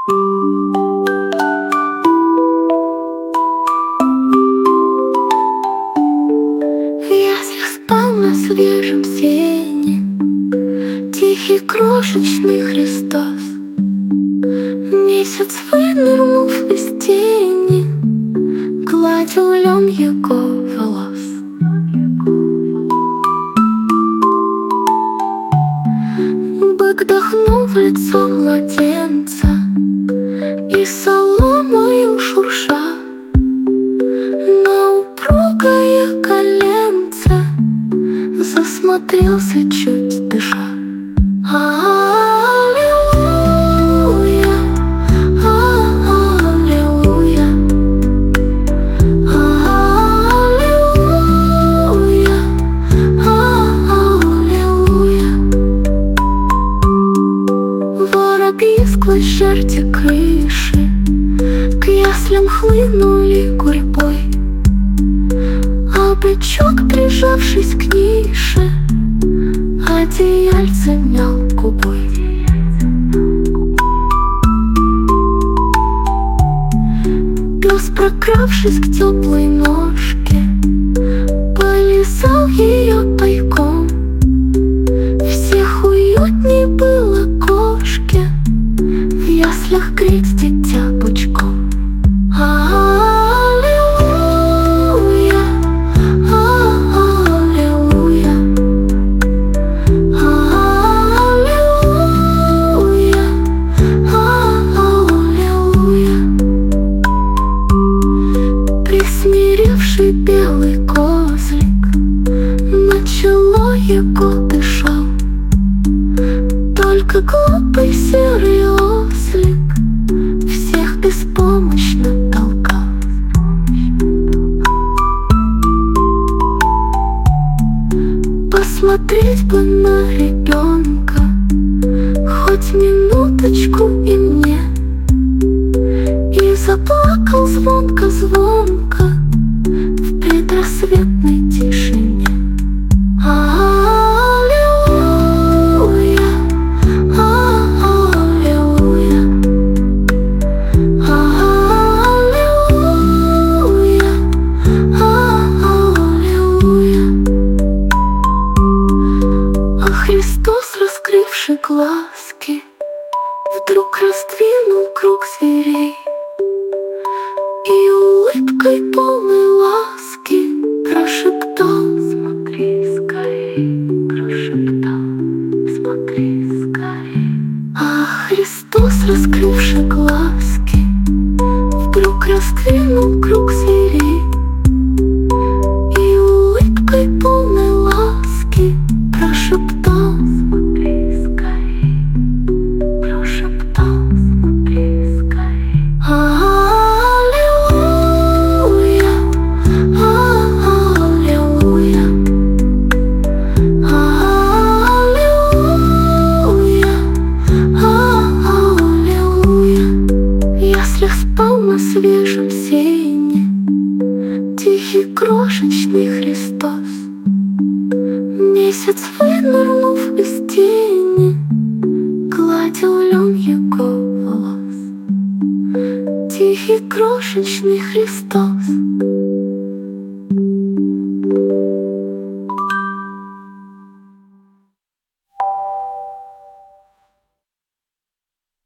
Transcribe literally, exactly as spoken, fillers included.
Ястреб спал на свежем сене, тихий крошечный Христос. Месяц, вынырнув из тени, гладил лен его волос. Бык дохнул в лицо младенца, и соломою шурша на упругое коленце засмотрелся, чуть дыша. Аллилуйя, аллилуйя, аллилуйя, аллилуйя. Воробьи сквозь жерди крыши к яслям хлынули гурьбой, а бычок, прижавшись к нише, одеяльце мял губой. Пес, прокравшись к теплой ножке, полизал ее тайком. Всех уютней было кошке в яслях греть дитя пучком. Аллилуйя, аллилуйя, аллилуйя, аллилуйя. Присмиревший белый козлик на чело его дышал, только глупый серый ослик всех беспомощно толкал. Посмотреть бы на ребенка хоть минуточку и мне, и заплакал звонко-звонко в предрассветной тишине. Аллилуйя, аллилуйя, аллилуйя, аллилуйя. А Христос, раскрывший глазки, вдруг раздвинул круг зверей и улыбкой полной ласки прошептал: смотри скорей, прошептал: смотри скорей. А Христос, раскрывший глазки, вдруг раздвинул круг зверей и улыбкой полной ласки прошептал: смотри скорей, прошептал: смотри скорей. Аллилуйя, аллилуйя, аллилуйя, аллилуйя. Ястреб спал на свежем сене, тихий крошечный Христос. Месяц, вынырнув из тени, гладил лен его волос. Тихий крошечный Христос.